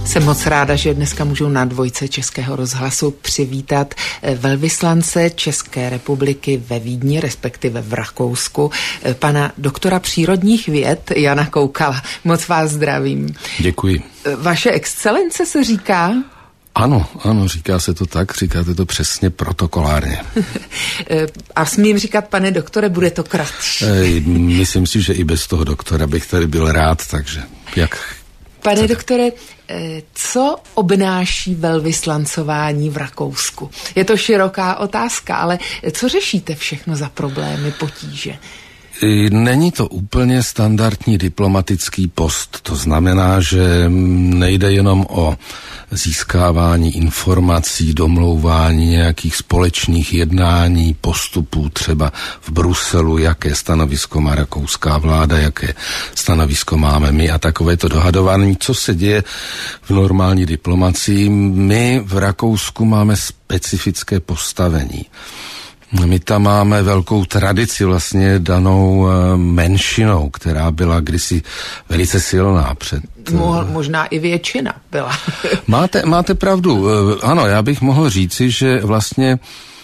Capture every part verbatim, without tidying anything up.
Jsem moc ráda, že dneska můžu na Dvojce Českého rozhlasu přivítat velvyslance České republiky ve Vídni, respektive v Rakousku, pana doktora přírodních věd Jana Koukala. Moc vás zdravím. Děkuji. Vaše excelence se říká? Ano, ano, říká se to tak, říkáte to přesně protokolárně. A smím říkat, pane doktore, bude to kratší. Myslím si, že i bez toho doktora bych tady byl rád, takže jak... Pane chcete? Doktore, co obnáší velvyslancování v Rakousku? Je to široká otázka, ale co řešíte všechno za problémy, potíže? Není to úplně standardní diplomatický post. To znamená, že nejde jenom o získávání informací, domlouvání nějakých společných jednání, postupů třeba v Bruselu, jaké stanovisko má rakouská vláda, jaké stanovisko máme my a takové to dohadování, co se děje v normální diplomacii. My v Rakousku máme specifické postavení. My tam máme velkou tradici vlastně danou menšinou, která byla kdysi velice silná před... Mo- možná i většina byla. máte, máte pravdu. Ano, já bych mohl říci, že vlastně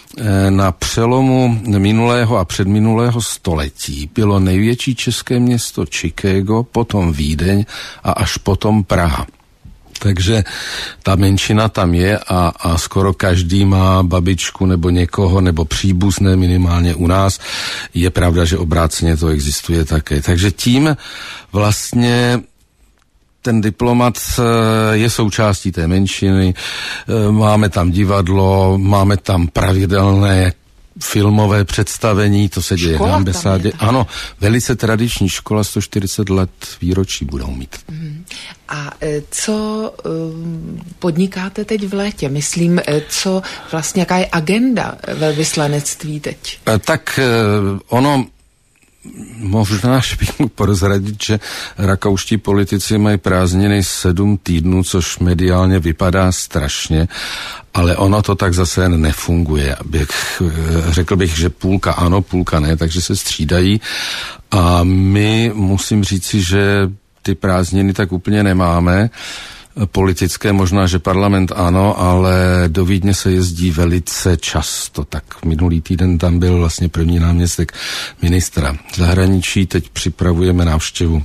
na přelomu minulého a předminulého století bylo největší české město Chicago, potom Vídeň a až potom Praha. Takže ta menšina tam je a, a skoro každý má babičku nebo někoho, nebo příbuzné minimálně u nás. Je pravda, že obráceně to existuje také. Takže tím vlastně ten diplomat je součástí té menšiny. Máme tam divadlo, máme tam pravidelné filmové představení, to se děje na ambasádě. Ano, velice tradiční škola, sto čtyřicet let výročí budou mít. A co podnikáte teď v létě? Myslím, co vlastně, jaká je agenda velvyslanectví teď? Tak ono... Možná, že bych mohl prozradit, že rakouští politici mají prázdniny sedm týdnů, což mediálně vypadá strašně, ale ono to tak zase nefunguje. Bych, řekl bych, že půlka ano, půlka ne, takže se střídají a my musím říci, že ty prázdniny tak úplně nemáme. Politické možná, že parlament ano, ale do Vídně se jezdí velice často. Tak minulý týden tam byl vlastně první náměstek ministra zahraničí. Teď připravujeme návštěvu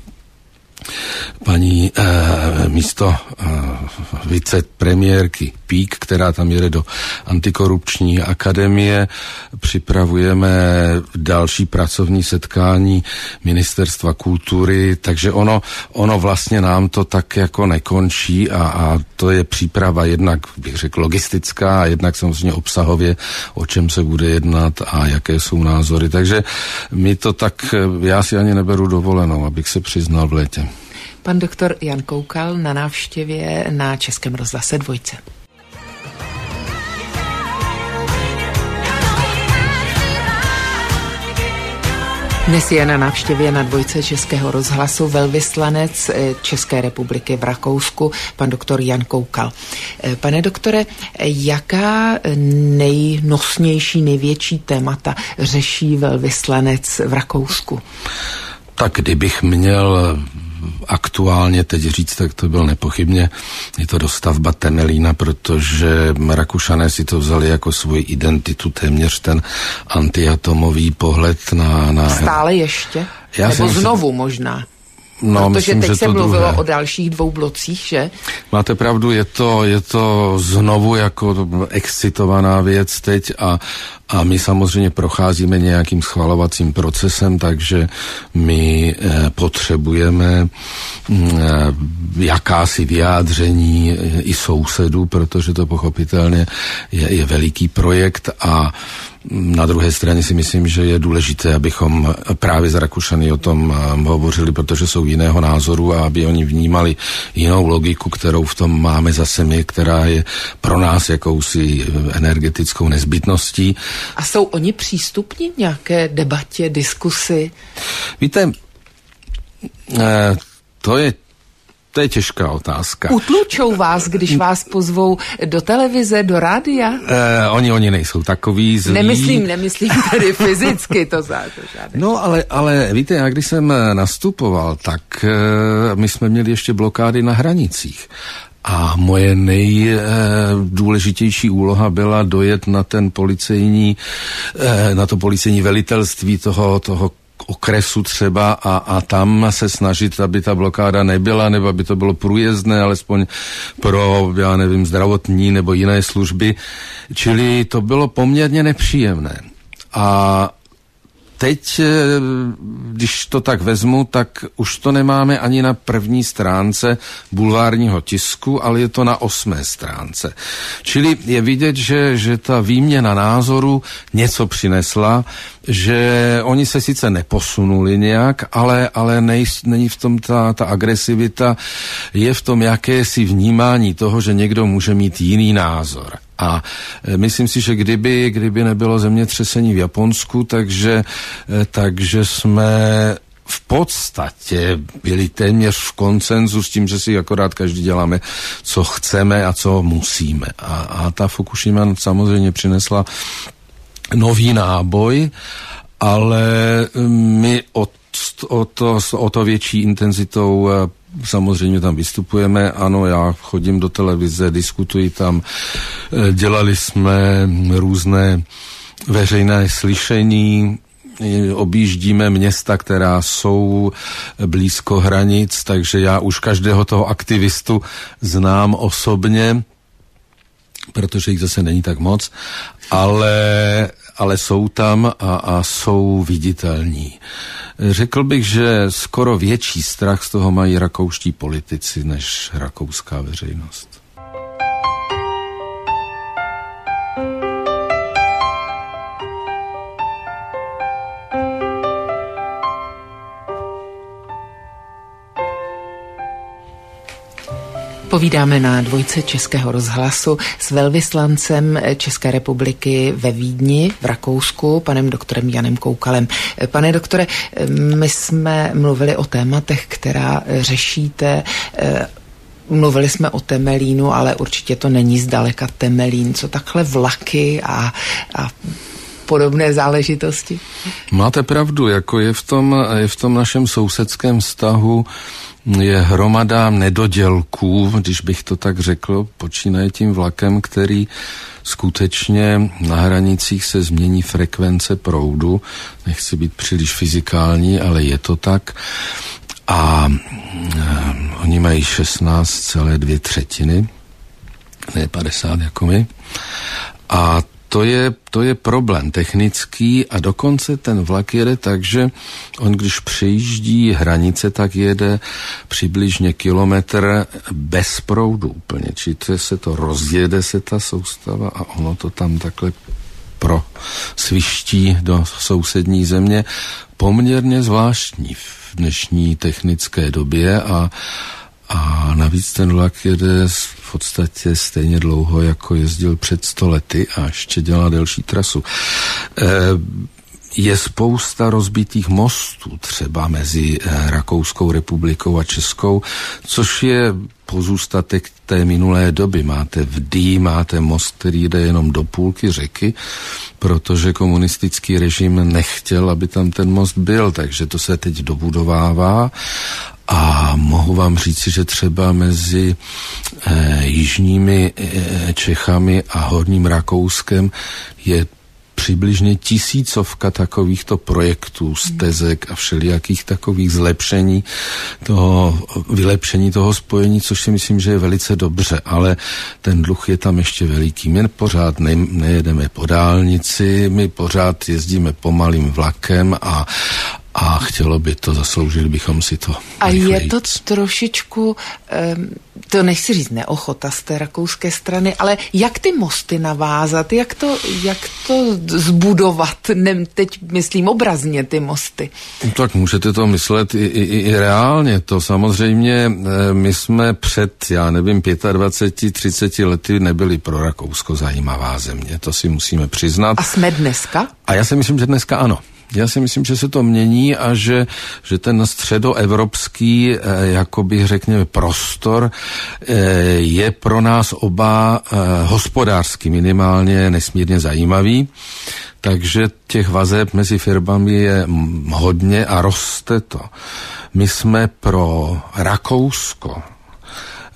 paní eh, místo eh, vicepremiérky Pík, která tam jede do antikorupční akademie. Připravujeme další pracovní setkání ministerstva kultury, takže ono, ono vlastně nám to tak jako nekončí a, a to je příprava jednak, bych řekl, logistická a jednak samozřejmě obsahově, o čem se bude jednat a jaké jsou názory. Takže my to tak, já si ani neberu dovolenou, abych se přiznal v létě. Pan doktor Jan Koukal na návštěvě na Českém rozhlase Dvojce. Dnes je na návštěvě na Dvojce Českého rozhlasu velvyslanec České republiky v Rakousku, pan doktor Jan Koukal. Pane doktore, jaká nejnosnější, největší témata řeší velvyslanec v Rakousku? Tak kdybych měl aktuálně teď říct, tak to byl nepochybně, je to dostavba Temelína, protože Rakušané si to vzali jako svoji identitu, téměř ten antiatomový pohled na... na... Stále ještě? Já Nebo myslím, znovu možná? No, protože myslím, teď že se to mluvilo druhé. o dalších dvou blocích, že? Máte pravdu, je to, je to znovu jako excitovaná věc teď a, a my samozřejmě procházíme nějakým schvalovacím procesem, takže my eh, potřebujeme eh, jakási vyjádření eh, i sousedů, protože to pochopitelně je, je veliký projekt a na druhé straně si myslím, že je důležité, abychom právě s Rakušany o tom hovořili, protože jsou jiného názoru a aby oni vnímali jinou logiku, kterou v tom máme zase my, která je pro nás jakousi energetickou nezbytností. A jsou oni přístupní nějaké debatě, diskusi? Víte, to je To je těžká otázka. Utlučou vás, když vás pozvou do televize, do rádia? Eh, oni, oni nejsou takový zlí. Nemyslím, nemyslím tedy fyzicky, to žádné. No, ale, ale víte, já když jsem nastupoval, tak eh, my jsme měli ještě blokády na hranicích. A moje nejdůležitější úloha byla dojet na ten policejní, na to policejní velitelství toho, toho okresu třeba a, a tam se snažit, aby ta blokáda nebyla, nebo aby to bylo průjezdné, alespoň pro, já nevím, zdravotní nebo jiné služby. Čili to bylo poměrně nepříjemné. A teď, když to tak vezmu, tak už to nemáme ani na první stránce bulvárního tisku, ale je to na osmé stránce. Čili je vidět, že, že ta výměna názoru něco přinesla, že oni se sice neposunuli nějak, ale, ale nej, není v tom ta, ta agresivita, je v tom jakési vnímání toho, že někdo může mít jiný názor. A myslím si, že kdyby, kdyby nebylo zemětřesení v Japonsku, takže, takže jsme v podstatě byli téměř v konsenzu s tím, že si akorát každý děláme, co chceme a co musíme. A, a ta Fukushima samozřejmě přinesla nový náboj, ale my o, o, to, o to větší intenzitou samozřejmě tam vystupujeme. Ano, já chodím do televize, diskutuji tam, dělali jsme různé veřejné slyšení, objíždíme města, která jsou blízko hranic, takže já už každého toho aktivistu znám osobně, protože jich zase není tak moc, ale, ale jsou tam a, a jsou viditelní. Řekl bych, že skoro větší strach z toho mají rakouští politici než rakouská veřejnost. Povídáme na dvojce Českého rozhlasu s velvyslancem České republiky ve Vídni v Rakousku, panem doktorem Janem Koukalem. Pane doktore, my jsme mluvili o tématech, která řešíte. Mluvili jsme o Temelínu, ale určitě to není zdaleka Temelín. Co takhle vlaky a, a podobné záležitosti? Máte pravdu, jako je v tom, je v tom našem sousedském vztahu je hromada nedodělků, když bych to tak řekl, počínaje tím vlakem, který skutečně na hranicích se změní frekvence proudu. Nechci být příliš fyzikální, ale je to tak. A um, oni mají šestnáct celé dvě třetiny, ne padesát jako my. A To je, to je problém technický a dokonce ten vlak jede tak, že on když přejíždí hranice, tak jede přibližně kilometr bez proudu úplně. Čili se to rozjede se ta soustava a ono to tam takhle prosviští do sousední země. Poměrně zvláštní v dnešní technické době a A navíc ten vlak jede v podstatě stejně dlouho, jako jezdil před sto lety a ještě dělá delší trasu. Je spousta rozbitých mostů třeba mezi Rakouskou republikou a Českou, což je pozůstatek té minulé doby. Máte v Dí, máte most, který jde jenom do půlky řeky, protože komunistický režim nechtěl, aby tam ten most byl, takže to se teď dobudovává. A mohu vám říci, že třeba mezi eh, jižními eh, Čechami a horním Rakouskem je přibližně tisícovka takovýchto projektů, stezek a všelijakých takových zlepšení toho, vylepšení toho spojení, což si myslím, že je velice dobře, ale ten dluh je tam ještě veliký. My pořád ne, nejedeme po dálnici, my pořád jezdíme pomalým vlakem a A chtělo by to, zasloužili bychom si to. A je to trošičku, to nechci říct neochota z té rakouské strany, ale jak ty mosty navázat, jak to, jak to zbudovat, ne, teď myslím obrazně ty mosty. Tak můžete to myslet i, i, i reálně. To samozřejmě, my jsme před, já nevím, dvacet pět, třicet lety nebyli pro Rakousko zajímavá země, to si musíme přiznat. A jsme dneska? A já si myslím, že dneska ano. Já si myslím, že se to mění a že, že ten středoevropský, eh, jakoby řekněme, prostor eh, je pro nás oba eh, hospodářsky minimálně nesmírně zajímavý. Takže těch vazeb mezi firmami je hodně a roste to. My jsme pro Rakousko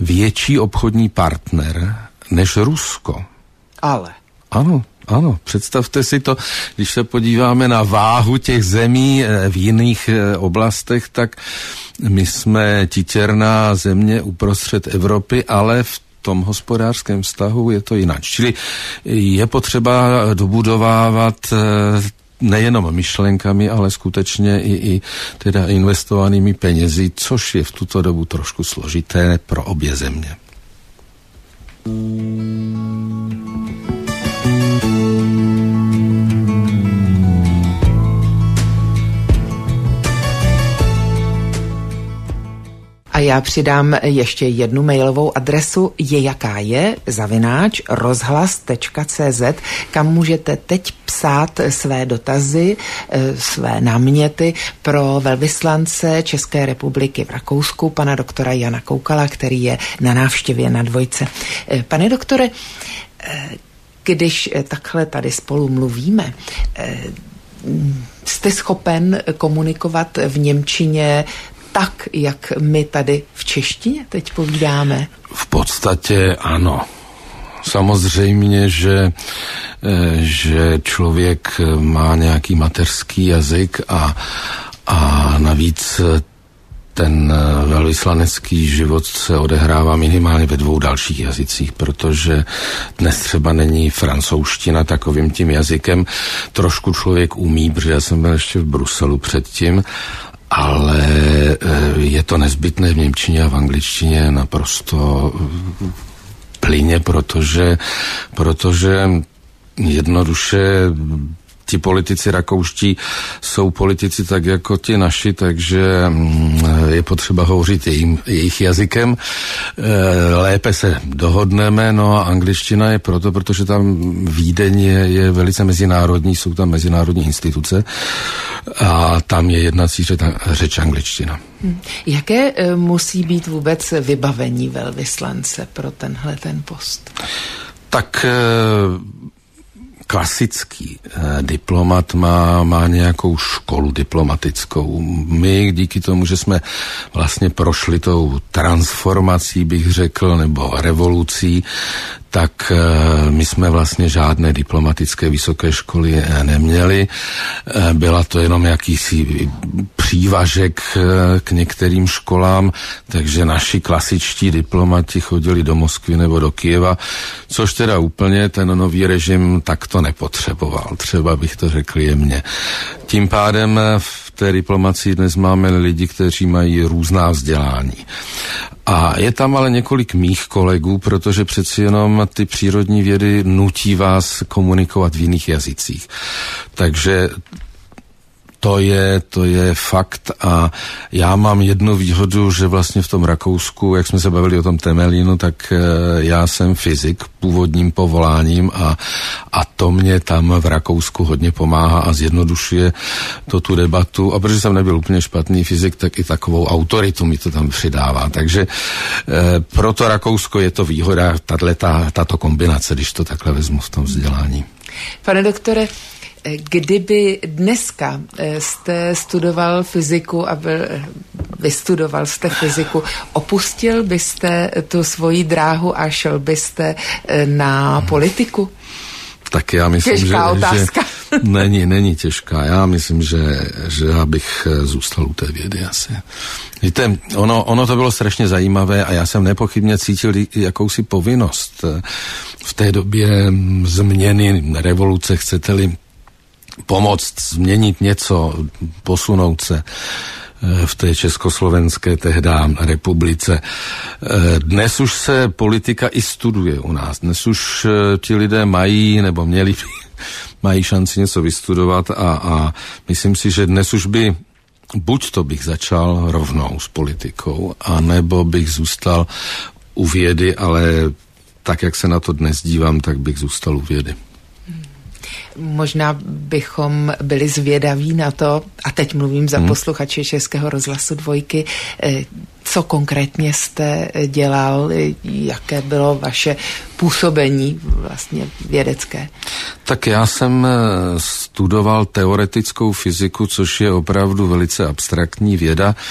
větší obchodní partner než Rusko. Ale. Ano, ano, představte si to, když se podíváme na váhu těch zemí v jiných oblastech, tak my jsme titěrná země uprostřed Evropy, ale v tom hospodářském vztahu je to jinak. Čili je potřeba dobudovávat nejenom myšlenkami, ale skutečně i, i teda investovanými penězi, což je v tuto dobu trošku složité pro obě země. A já přidám ještě jednu mailovou adresu, je jaká je, zavináč rozhlas tečka cé zet, kam můžete teď psát své dotazy, své náměty pro velvyslance České republiky v Rakousku, pana doktora Jana Koukala, který je na návštěvě na Dvojce. Pane doktore, když takhle tady spolu mluvíme, jste schopen komunikovat v němčině tak, jak my tady v češtině teď povídáme? V podstatě ano. Samozřejmě, že, že člověk má nějaký mateřský jazyk a, a navíc ten velvyslanecký život se odehrává minimálně ve dvou dalších jazycích, protože dnes třeba není francouzština takovým tím jazykem. Trošku člověk umí, protože já jsem byl ještě v Bruselu předtím, ale je to nezbytné v němčině a v angličtině naprosto plyně, protože, protože jednoduše ti politici rakouští jsou politici tak jako ti naši, takže je potřeba hovořit jejím, jejich jazykem. Lépe se dohodneme, no a angličtina je proto, protože tam Vídeň je, je velice mezinárodní, jsou tam mezinárodní instituce a tam je jednací řeč, řeč angličtina. Jaké musí být vůbec vybavení velvyslance pro tenhle ten post? Tak klasický eh, diplomat má, má nějakou školu diplomatickou. My díky tomu, že jsme vlastně prošli tou transformací, bych řekl, nebo revolucí, tak e, my jsme vlastně žádné diplomatické vysoké školy e, neměli. E, byla to jenom jakýsi přívažek e, k některým školám, takže naši klasičtí diplomati chodili do Moskvy nebo do Kyjeva, což teda úplně ten nový režim takto nepotřeboval. Třeba bych to řekl jemně. Tím pádem v té diplomacii dnes máme lidi, kteří mají různá vzdělání. A je tam ale několik mých kolegů, protože přeci jenom ty přírodní vědy nutí vás komunikovat v jiných jazycích. Takže to je, to je fakt a já mám jednu výhodu, že vlastně v tom Rakousku, jak jsme se bavili o tom Temelínu, tak já jsem fyzik původním povoláním a, a to mě tam v Rakousku hodně pomáhá a zjednodušuje to tu debatu. A protože jsem nebyl úplně špatný fyzik, tak i takovou autoritu mi to tam přidává. Takže e, pro to Rakousko je to výhoda, tato, tato kombinace, když to takhle vezmu v tom vzdělání. Pane doktore, kdyby dneska jste studoval fyziku a byl, vystudoval jste fyziku, opustil byste tu svoji dráhu a šel byste na politiku? Tak já myslím, těžká že, otázka. že není, není těžká. Já myslím, že, že já bych zůstal u té vědy asi. Víte, ono, ono to bylo strašně zajímavé a já jsem nepochybně cítil jakousi povinnost v té době změny, revoluce, chcete-li, pomoct, změnit něco, posunout se v té československé tehdá republice. Dnes už se politika i studuje u nás. Dnes už ti lidé mají, nebo měli, mají šanci něco vystudovat a, a myslím si, že dnes už by buď to bych začal rovnou s politikou, anebo bych zůstal u vědy, ale tak, jak se na to dnes dívám, tak bych zůstal u vědy. Možná bychom byli zvědaví na to, a teď mluvím za hmm. posluchače Českého rozhlasu Dvojky, co konkrétně jste dělal, jaké bylo vaše působení vlastně vědecké? Tak já jsem studoval teoretickou fyziku, což je opravdu velice abstraktní věda.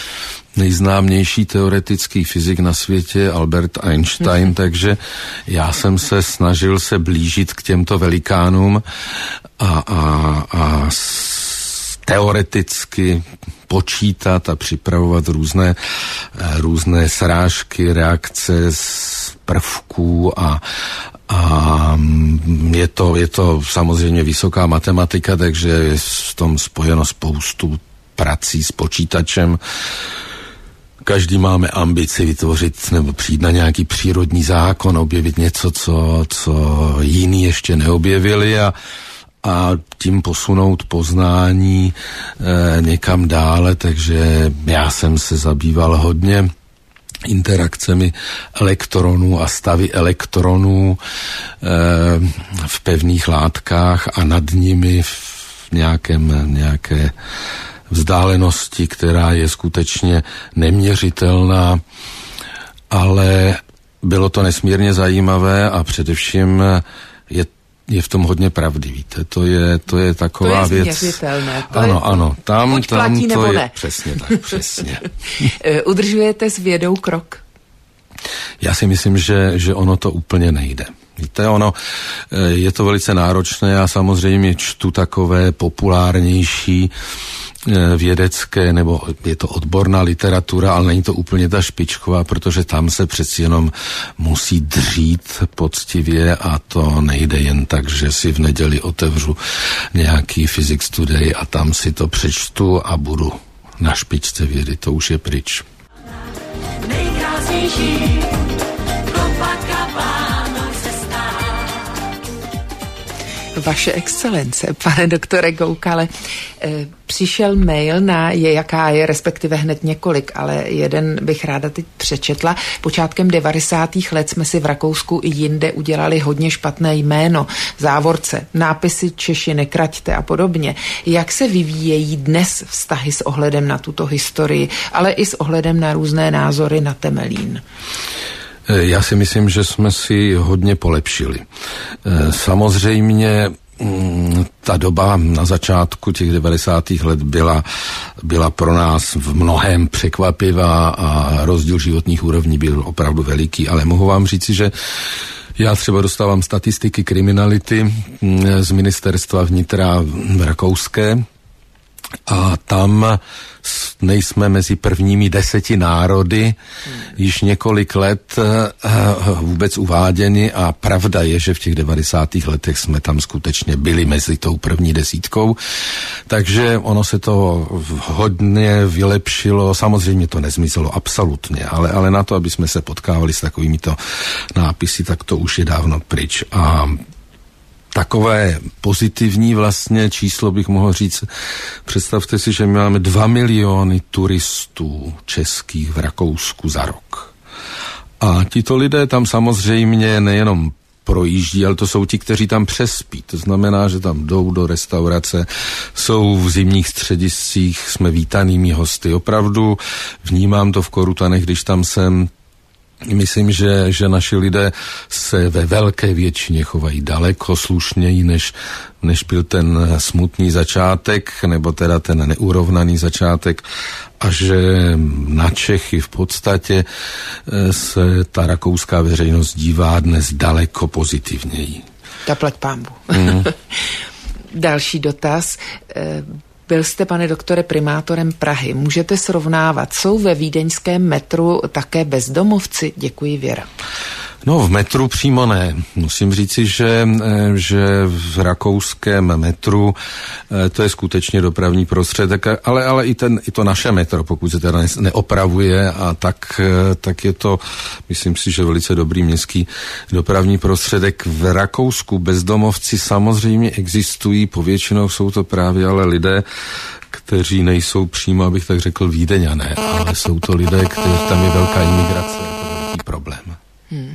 nejznámější teoretický fyzik na světě, Albert Einstein, mm. takže já jsem se snažil se blížit k těmto velikánům a, a, a teoreticky počítat a připravovat různé, různé srážky, reakce z prvků a, a je to, je to samozřejmě vysoká matematika, takže je v tom spojeno spoustu prací s počítačem. Každý máme ambici vytvořit nebo přijít na nějaký přírodní zákon, objevit něco, co, co jiní ještě neobjevili a, a tím posunout poznání e, někam dále, takže já jsem se zabýval hodně interakcemi elektronů a stavy elektronů e, v pevných látkách a nad nimi v nějakém, nějaké vzdálenosti, která je skutečně neměřitelná, ale bylo to nesmírně zajímavé a především je, je v tom hodně pravdy, víte, to je, to je taková to je věc. změřitelné. To ano, je, ano, tam, buď tam platí, to nebo je, ne. přesně tak, přesně. Udržujete s vědou krok? Já si myslím, že, že ono to úplně nejde. Víte, ono je to velice náročné, já samozřejmě čtu takové populárnější vědecké, nebo je to odborná literatura, ale není to úplně ta špičková, protože tam se přeci jenom musí dřít poctivě a to nejde jen tak, že si v neděli otevřu nějaký Physics Today a tam si to přečtu a budu na špičce vědy, to už je pryč. Nejkrásnější Vaše excelence, pane doktore Koukale, přišel mail na je, jaká je, respektive hned několik, ale jeden bych ráda teď přečetla. Počátkem devadesátých let jsme si v Rakousku i jinde udělali hodně špatné jméno, závorce, nápisy Češi nekraťte a podobně. Jak se vyvíjejí dnes vztahy s ohledem na tuto historii, ale i s ohledem na různé názory na Temelín? Já si myslím, že jsme si hodně polepšili. Samozřejmě ta doba na začátku těch devadesátých let byla, byla pro nás v mnohém překvapivá a rozdíl životních úrovní byl opravdu veliký, ale mohu vám říci, že já třeba dostávám statistiky kriminality z ministerstva vnitra rakouské a tam nejsme mezi prvními deseti národy již několik let vůbec uváděni a pravda je, že v těch devadesátých letech jsme tam skutečně byli mezi tou první desítkou, takže ono se to hodně vylepšilo, samozřejmě to nezmizelo absolutně, ale, ale na to, aby jsme se potkávali s takovýmito nápisy, tak to už je dávno pryč a takové pozitivní vlastně číslo bych mohl říct. Představte si, že my máme dva miliony turistů českých v Rakousku za rok. A tito lidé tam samozřejmě nejenom projíždí, ale to jsou ti, kteří tam přespí. To znamená, že tam jdou do restaurace, jsou v zimních střediscích, jsme vítanými hosty. Opravdu vnímám to v Korutanech, když tam jsem. Myslím, že, že naši lidé se ve velké většině chovají daleko slušněji, než, než byl ten smutný začátek, nebo teda ten neurovnaný začátek, a že na Čechy v podstatě se ta rakouská veřejnost dívá dnes daleko pozitivněji. Zaplať pánbu. Mm. Další dotaz. Byl jste, pane doktore, primátorem Prahy. Můžete srovnávat, jsou ve vídeňském metru také bezdomovci? Děkuji, Věra. No, v metru přímo ne. Musím říci, že, že v rakouském metru to je skutečně dopravní prostředek, ale, ale i, ten, i to naše metro, pokud se teda neopravuje, a tak, tak je to, myslím si, že velice dobrý městský dopravní prostředek. V Rakousku bezdomovci samozřejmě existují, povětšinou jsou to právě ale lidé, kteří nejsou přímo, abych tak řekl, Vídeňané, ale jsou to lidé, kteří tam je velká imigrace, je to velký problém. Hmm.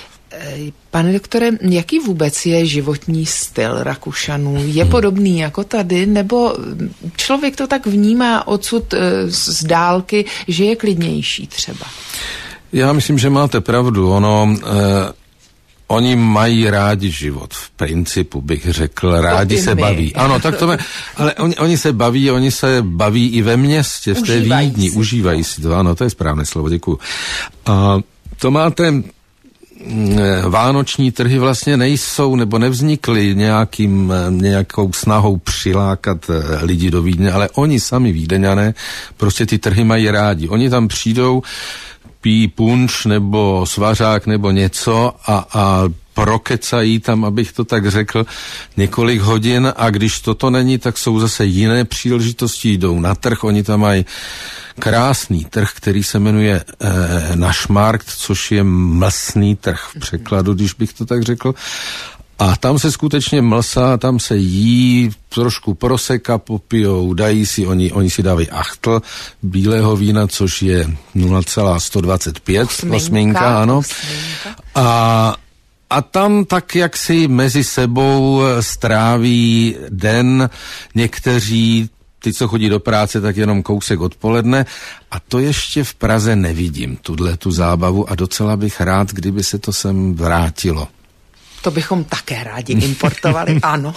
Pane doktore, jaký vůbec je životní styl Rakušanů? Je hmm. podobný jako tady, nebo člověk to tak vnímá odsud z dálky, že je klidnější třeba? Já myslím, že máte pravdu. Ono, Oni mají rádi život, v principu bych řekl, rádi se baví. Ano, tak to mě, ale oni, oni se baví, oni se baví i ve městě, v té Vídni, užívají si to, ano, to je správné slovo, děkuju. A to máte, vánoční trhy vlastně nejsou, nebo nevznikly nějakým, nějakou snahou přilákat lidi do Vídně, ale oni sami Vídeňané prostě ty trhy mají rádi. Oni tam přijdou, pijí punč nebo svařák nebo něco a, a prokecají tam, abych to tak řekl, několik hodin a když toto není, tak jsou zase jiné příležitosti, jdou na trh, oni tam mají krásný trh, který se jmenuje e, Našmarkt, což je mlsný trh v překladu, když bych to tak řekl. A tam se skutečně mlsá, tam se jí, trošku proseka popijou, dají si, oni, oni si dávají achtl bílého vína, což je nula celá sto dvacet pět, osminka, ano. Osminka. A, a tam tak, jak si mezi sebou stráví den někteří, ty, co chodí do práce, tak jenom kousek odpoledne. A to ještě v Praze nevidím, tuhle tu zábavu a docela bych rád, kdyby se to sem vrátilo. To bychom také rádi importovali, ano.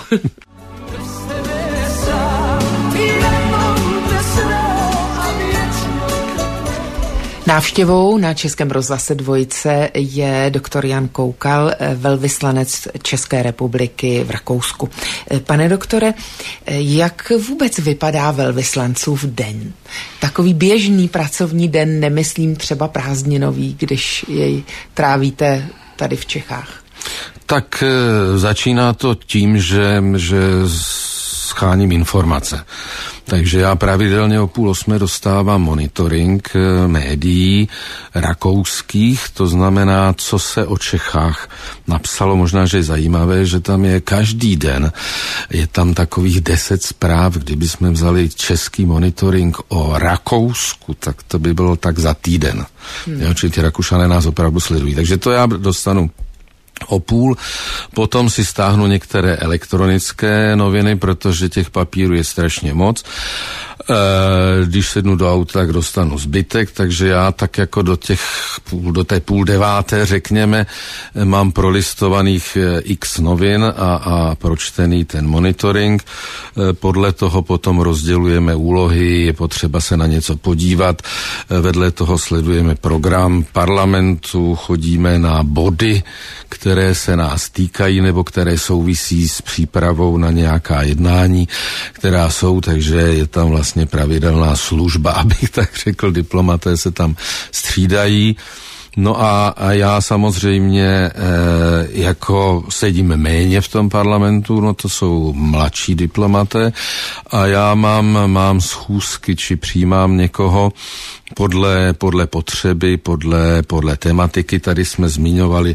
Návštěvou na Českém rozhlase Dvojice je doktor Jan Koukal, velvyslanec České republiky v Rakousku. Pane doktore, jak vůbec vypadá velvyslancův den? Takový běžný pracovní den, nemyslím třeba prázdninový, když jej trávíte tady v Čechách. Tak e, začíná to tím, že, že scháním informace. Takže já pravidelně o půl osmé dostávám monitoring e, médií rakouských, to znamená, co se o Čechách napsalo. Možná, že je zajímavé, že tam je každý den, je tam takových deset zpráv, kdyby jsme vzali český monitoring o Rakousku, tak to by bylo tak za týden. Hmm. Jo, čili ty Rakušané nás opravdu sledují. Takže to já dostanu o půl, potom si stáhnu některé elektronické noviny, protože těch papírů je strašně moc. Když sednu do auta, tak dostanu zbytek, takže já tak jako do těch půl, do té půl deváté, řekněme, mám prolistovaných x novin a, a pročtený ten monitoring. Podle toho potom rozdělujeme úlohy, je potřeba se na něco podívat. Vedle toho sledujeme program parlamentu, chodíme na body, které se nás týkají nebo které souvisí s přípravou na nějaká jednání, která jsou, takže je tam vlastně pravidelná služba, abych tak řekl, diplomaté se tam střídají. No a, a já samozřejmě e, jako sedím méně v tom parlamentu, no to jsou mladší diplomaté a já mám, mám schůzky, či přijímám někoho podle, podle potřeby, podle, podle tematiky. Tady jsme zmiňovali e,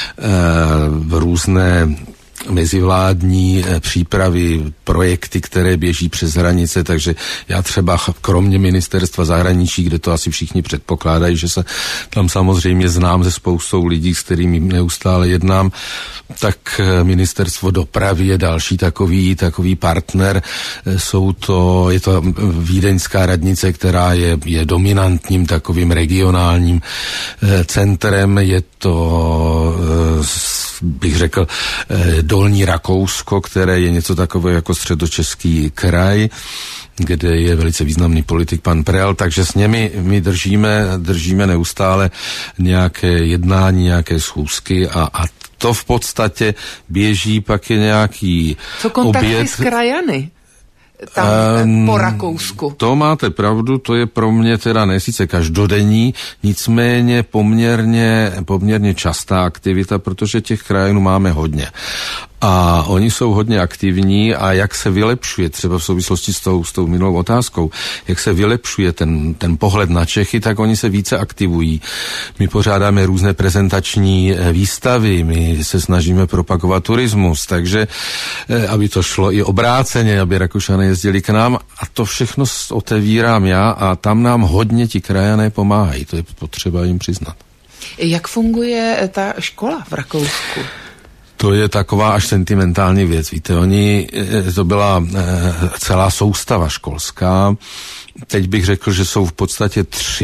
různé mezivládní přípravy, projekty, které běží přes hranice, takže já třeba kromě ministerstva zahraničí, kde to asi všichni předpokládají, že se tam samozřejmě znám se spoustou lidí, s kterými neustále jednám, tak ministerstvo dopravy je další takový, takový partner. Jsou to, je to vídeňská radnice, která je, je dominantním takovým regionálním centrem, je to, bych řekl, Dolní Rakousko, které je něco takového jako středočeský kraj, kde je velice významný politik pan Prel, takže s nimi my držíme, držíme neustále nějaké jednání, nějaké schůzky a, a to v podstatě běží, pak je nějaký Co kontakty oběd. S krajany? Tam um, po Rakousku. To máte pravdu, to je pro mě teda ne sice každodenní, nicméně poměrně, poměrně častá aktivita, protože těch krajinů máme hodně. A oni jsou hodně aktivní a jak se vylepšuje, třeba v souvislosti s tou, s tou minulou otázkou, jak se vylepšuje ten, ten pohled na Čechy, tak oni se více aktivují. My pořádáme různé prezentační výstavy, my se snažíme propagovat turismus, takže aby to šlo i obráceně, aby Rakušané jezdili k nám a to všechno otevírám já a tam nám hodně ti krajané pomáhají, to je potřeba jim přiznat. Jak funguje ta škola v Rakousku? To je taková až sentimentální věc. Víte, oni, to byla celá soustava školská. Teď bych řekl, že jsou v podstatě tři,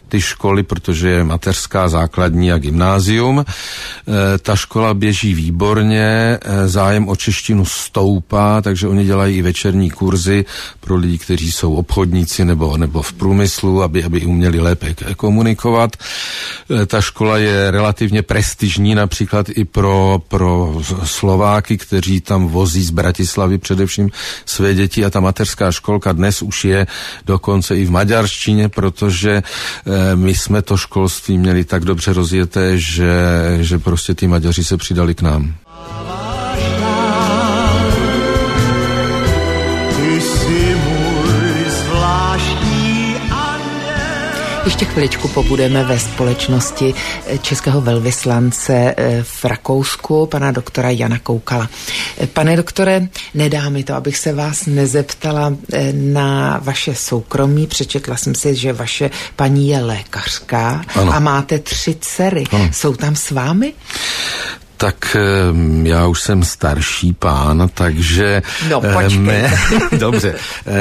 ty školy, protože je mateřská, základní a gymnázium. Ta škola běží výborně, zájem o češtinu stoupá, takže oni dělají i večerní kurzy pro lidi, kteří jsou obchodníci nebo, nebo v průmyslu, aby, aby uměli lépe komunikovat. Ta škola je relativně prestižní například i pro, pro Slováky, kteří tam vozí z Bratislavy především své děti, a ta mateřská školka dnes už je dokonce i v maďarštině, protože my jsme to školství měli tak dobře rozjeté, že, že prostě ty Maďaři se přidali k nám. Ještě chviličku pobudeme ve společnosti českého velvyslance v Rakousku, pana doktora Jana Koukala. Pane doktore, nedá mi to, abych se vás nezeptala na vaše soukromí. Přečetla jsem si, že vaše paní je lékařka. Ano. A máte tři dcery. Ano. Jsou tam s vámi? Tak já už jsem starší pán, takže... No, počkej. Mé, dobře,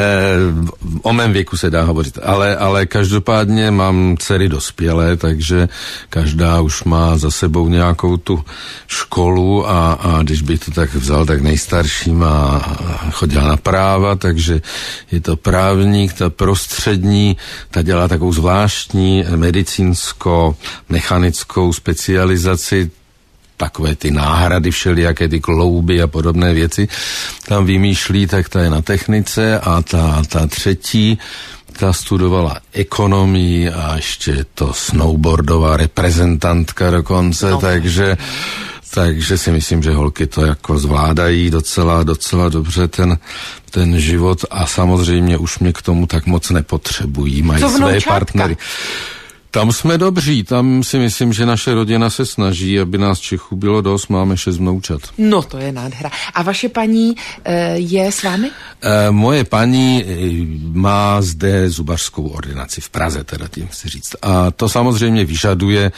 o mém věku se dá hovořit, ale, ale každopádně mám dcery dospělé, takže každá už má za sebou nějakou tu školu a, a když bych to tak vzal, tak nejstarší má, chodila na práva, takže je to právník, ta prostřední, ta dělá takovou zvláštní medicínsko-mechanickou specializaci, takové ty náhrady všelijaké, ty klouby a podobné věci tam vymýšlí, tak ta je na technice, a ta, ta třetí, ta studovala ekonomii a ještě to snowboardová reprezentantka dokonce, no. takže, takže si myslím, že holky to jako zvládají docela, docela dobře ten, ten život, a samozřejmě už mě k tomu tak moc nepotřebují, mají své partnery. Tam jsme dobří, tam si myslím, že naše rodina se snaží, aby nás Čechů bylo dost, máme šest vnoučat. No to je nádhera. A vaše paní e, je s vámi? E, moje paní má zde zubařskou ordinaci v Praze, teda tím chci říct. A to samozřejmě vyžaduje e,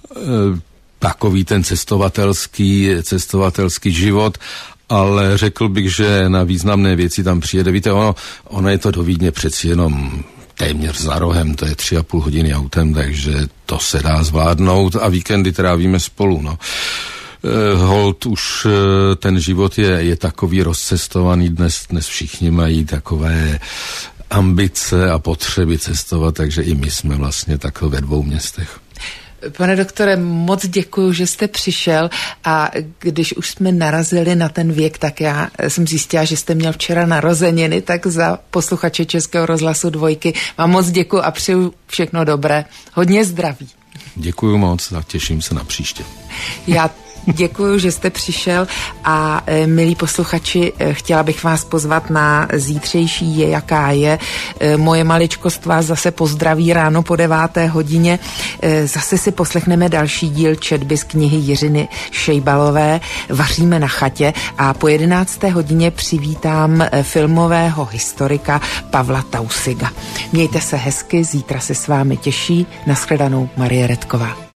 takový ten cestovatelský, cestovatelský život, ale řekl bych, že na významné věci tam přijede. Víte, ono, ono je to do Vídně přeci jenom téměř za rohem, to je tři a půl hodiny autem, takže to se dá zvládnout a víkendy trávíme spolu, no. E, hold už e, ten život je, je takový rozcestovaný, dnes, dnes všichni mají takové ambice a potřeby cestovat, takže i my jsme vlastně takhle ve dvou městech. Pane doktore, moc děkuju, že jste přišel, a když už jsme narazili na ten věk, tak já jsem zjistila, že jste měl včera narozeniny, tak za posluchače Českého rozhlasu Dvojky vám moc děkuju a přeju všechno dobré. Hodně zdraví. Děkuju moc a těším se na příště. Já děkuju, že jste přišel, a e, milí posluchači, e, chtěla bych vás pozvat na zítřejší Je jaká je. E, moje maličkost vás zase pozdraví ráno po deváté hodině. E, zase si poslechneme další díl četby z knihy Jiřiny Šejbalové Vaříme na chatě, a po jedenácté hodině přivítám filmového historika Pavla Tausiga. Mějte se hezky, zítra se s vámi těší. Nashledanou, Marie Redková.